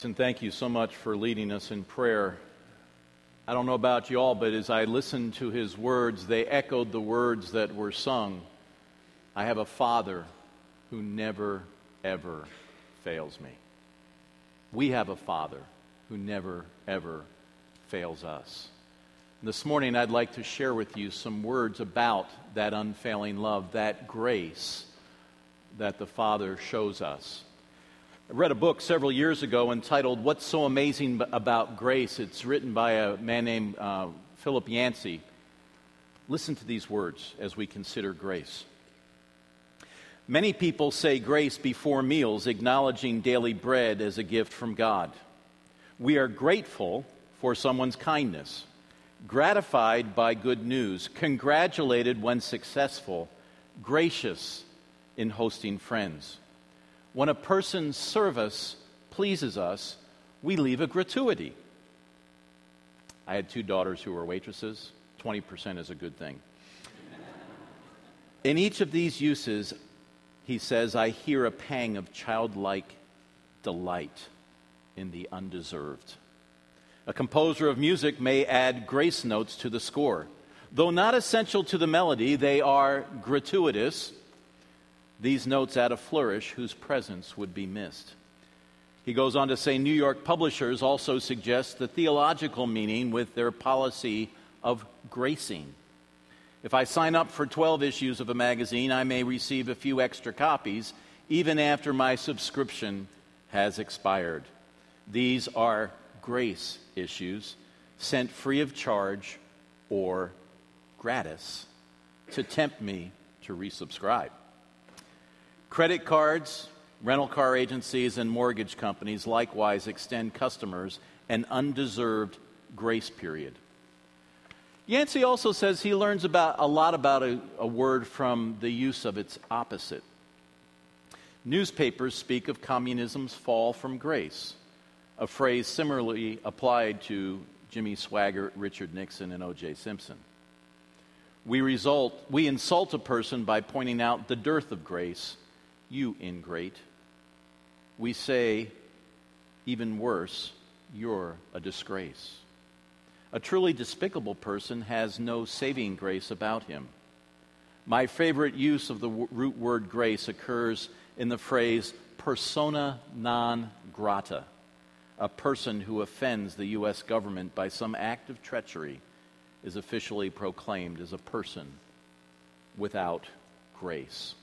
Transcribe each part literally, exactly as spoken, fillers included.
And thank you so much for leading us in prayer. I don't know about you all, but as I listened to his words, they echoed the words that were sung. I have a Father who never, ever fails me. We have a Father who never, ever fails us. This morning, I'd like to share with you some words about that unfailing love, that grace that the Father shows us. I read a book several years ago entitled What's So Amazing About Grace? It's written by a man named uh, Philip Yancey. Listen to these words as we consider grace. Many people say grace before meals, acknowledging daily bread as a gift from God. We are grateful for someone's kindness, gratified by good news, congratulated when successful, gracious in hosting friends. When a person's service pleases us, we leave a gratuity. I had two daughters who were waitresses. twenty percent is a good thing. In each of these uses, he says, I hear a pang of childlike delight in the undeserved. A composer of music may add grace notes to the score. Though not essential to the melody, they are gratuitous. These notes add a flourish whose presence would be missed. He goes on to say, New York publishers also suggest the theological meaning with their policy of gracing. If I sign up for twelve issues of a magazine, I may receive a few extra copies, even after my subscription has expired. These are grace issues, sent free of charge or gratis, to tempt me to resubscribe. Credit cards, rental car agencies, and mortgage companies likewise extend customers an undeserved grace period. Yancey also says he learns about a lot about a, a word from the use of its opposite. Newspapers speak of communism's fall from grace, a phrase similarly applied to Jimmy Swaggart, Richard Nixon, and O J Simpson. We result, we insult a person by pointing out the dearth of grace. You ingrate. We say, even worse, you're a disgrace. A truly despicable person has no saving grace about him. My favorite use of the w- root word grace occurs in the phrase persona non grata, a person who offends the U S government by some act of treachery is officially proclaimed as a person without grace.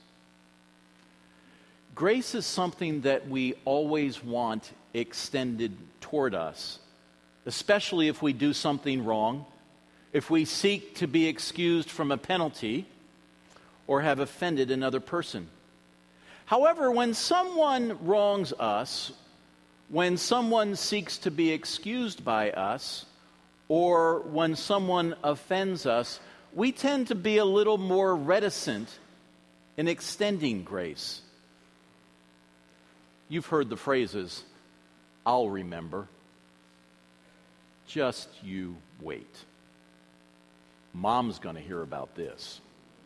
Grace is something that we always want extended toward us, especially if we do something wrong, if we seek to be excused from a penalty, or have offended another person. However, when someone wrongs us, when someone seeks to be excused by us, or when someone offends us, we tend to be a little more reticent in extending grace. You've heard the phrases, I'll remember. Just you wait. Mom's going to hear about this.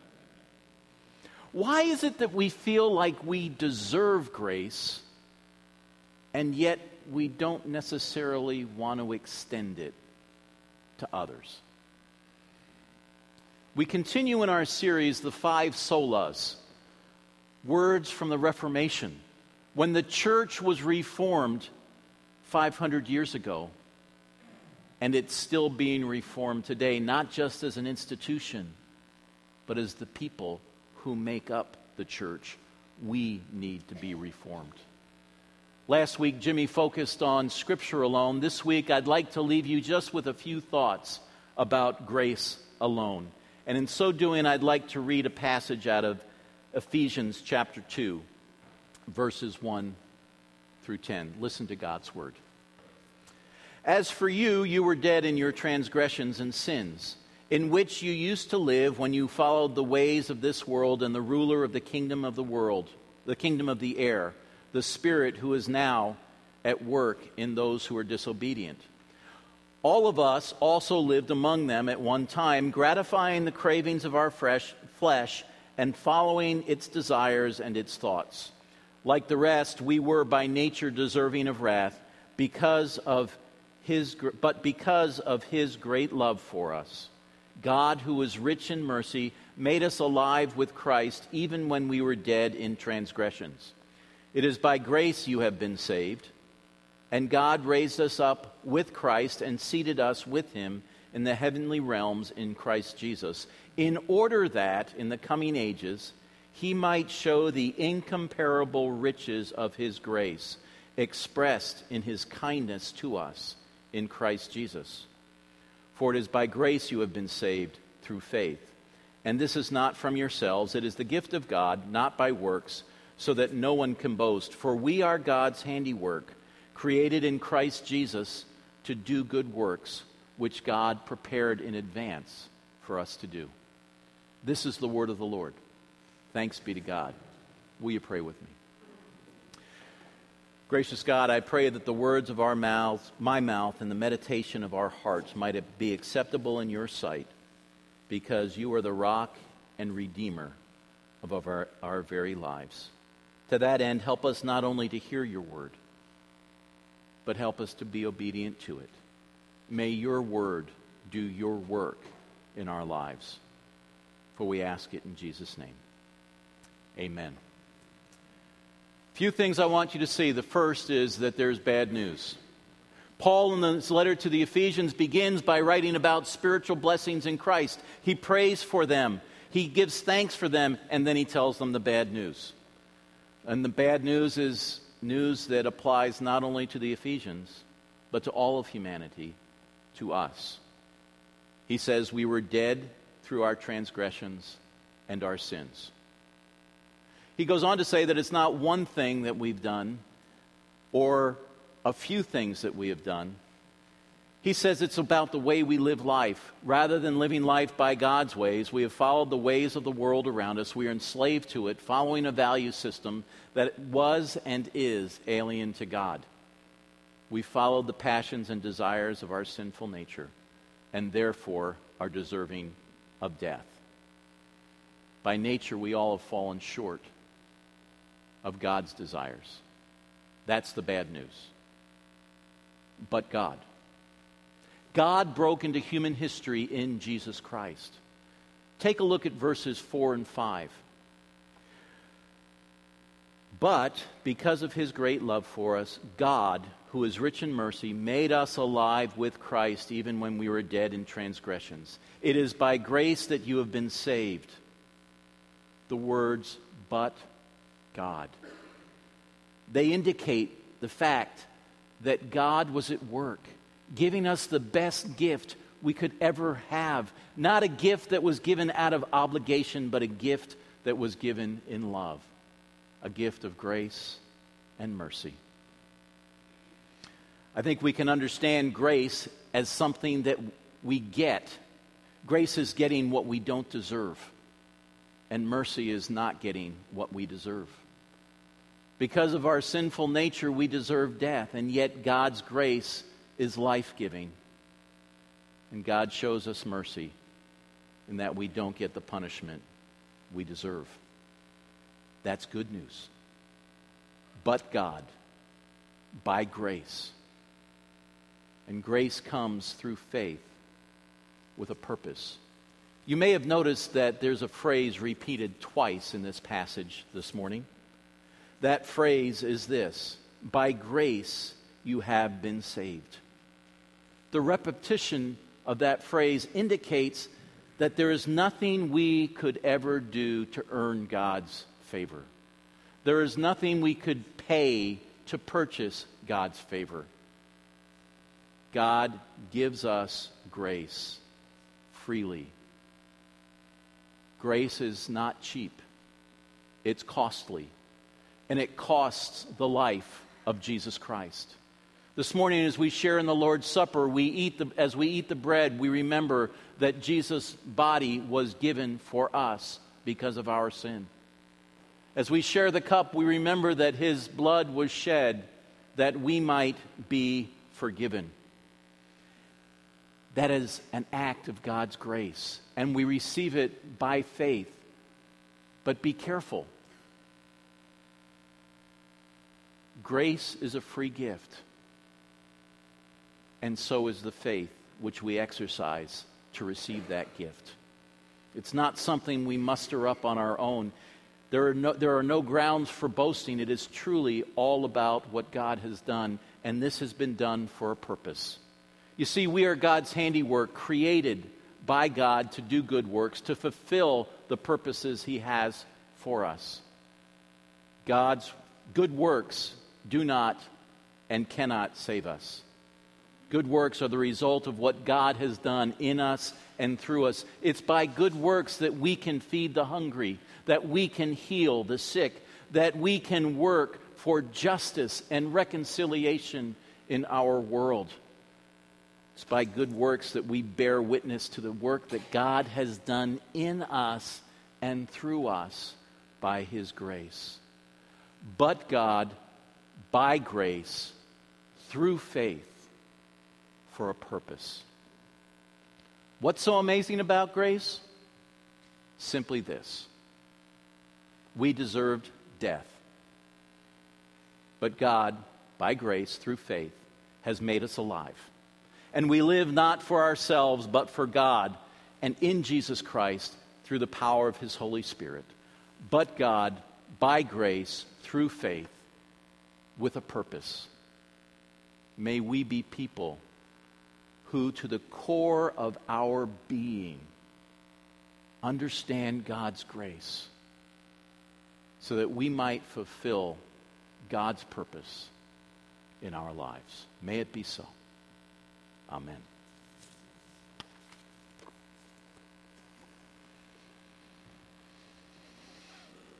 Why is it that we feel like we deserve grace, and yet we don't necessarily want to extend it to others? We continue in our series, The Five Solas, words from the Reformation, when the church was reformed five hundred years ago, and it's still being reformed today, not just as an institution, but as the people who make up the church. We need to be reformed. Last week, Jimmy focused on Scripture alone. This week, I'd like to leave you just with a few thoughts about grace alone. And in so doing, I'd like to read a passage out of Ephesians chapter two. Verses one through ten. Listen to God's word. As for you, you were dead in your transgressions and sins, in which you used to live when you followed the ways of this world and the ruler of the kingdom of the world, the kingdom of the air, the spirit who is now at work in those who are disobedient. All of us also lived among them at one time, gratifying the cravings of our fresh flesh and following its desires and its thoughts. Like the rest, we were by nature deserving of wrath. because of his, but because of his great love for us, God, who is rich in mercy, made us alive with Christ even when we were dead in transgressions. It is by grace you have been saved, and God raised us up with Christ and seated us with him in the heavenly realms in Christ Jesus, in order that in the coming ages he might show the incomparable riches of his grace expressed in his kindness to us in Christ Jesus. For it is by grace you have been saved through faith. And this is not from yourselves, it is the gift of God, not by works, so that no one can boast. For we are God's handiwork, created in Christ Jesus to do good works, which God prepared in advance for us to do. This is the word of the Lord. Thanks be to God. Will you pray with me? Gracious God, I pray that the words of our mouths, my mouth, and the meditation of our hearts might be acceptable in your sight, because you are the rock and redeemer of our, our very lives. To that end, help us not only to hear your word, but help us to be obedient to it. May your word do your work in our lives. For we ask it in Jesus' name. Amen. Few things I want you to see. The first is that there's bad news. Paul, in his letter to the Ephesians, begins by writing about spiritual blessings in Christ. He prays for them. He gives thanks for them, and then he tells them the bad news. And the bad news is news that applies not only to the Ephesians, but to all of humanity, to us. He says we were dead through our transgressions and our sins. He goes on to say that it's not one thing that we've done or a few things that we have done. He says it's about the way we live life. Rather than living life by God's ways, we have followed the ways of the world around us. We are enslaved to it, following a value system that was and is alien to God. We followed the passions and desires of our sinful nature, and therefore are deserving of death. By nature, we all have fallen short of God's desires. That's the bad news. But God. God broke into human history in Jesus Christ. Take a look at verses four and five. But because of his great love for us, God, who is rich in mercy, made us alive with Christ even when we were dead in transgressions. It is by grace that you have been saved. The words, but God. They indicate the fact that God was at work, giving us the best gift we could ever have. Not a gift that was given out of obligation, but a gift that was given in love. A gift of grace and mercy. I think we can understand grace as something that we get. Grace is getting what we don't deserve. And mercy is not getting what we deserve. Because of our sinful nature, we deserve death, and yet God's grace is life-giving. And God shows us mercy in that we don't get the punishment we deserve. That's good news. But God, by grace. And grace comes through faith with a purpose. You may have noticed that there's a phrase repeated twice in this passage this morning. That phrase is this: by grace you have been saved. The repetition of that phrase indicates that there is nothing we could ever do to earn God's favor. There is nothing we could pay to purchase God's favor. God gives us grace freely. Grace is not cheap. It's costly. And it costs the life of Jesus Christ. This morning, as we share in the Lord's Supper, we eat the, as we eat the bread, we remember that Jesus' body was given for us because of our sin. As we share the cup, we remember that his blood was shed that we might be forgiven. That is an act of God's grace, and we receive it by faith. But be careful. Grace is a free gift. and so is the faith which we exercise to receive that gift. It's not something we muster up on our own. There are no, there are no grounds for boasting. It is truly all about what God has done, and this has been done for a purpose. You see, we are God's handiwork, created by God to do good works, to fulfill the purposes He has for us. God's good works do not and cannot save us. Good works are the result of what God has done in us and through us. It's by good works that we can feed the hungry, that we can heal the sick, that we can work for justice and reconciliation in our world. It's by good works that we bear witness to the work that God has done in us and through us by His grace. But God, by grace, through faith, for a purpose. What's so amazing about grace? Simply this: we deserved death. But God, by grace, through faith, has made us alive. And we live not for ourselves, but for God, and in Jesus Christ, through the power of His Holy Spirit. But God, by grace, through faith, with a purpose. May we be people who, to the core of our being, understand God's grace, so that we might fulfill God's purpose in our lives. May it be so. Amen.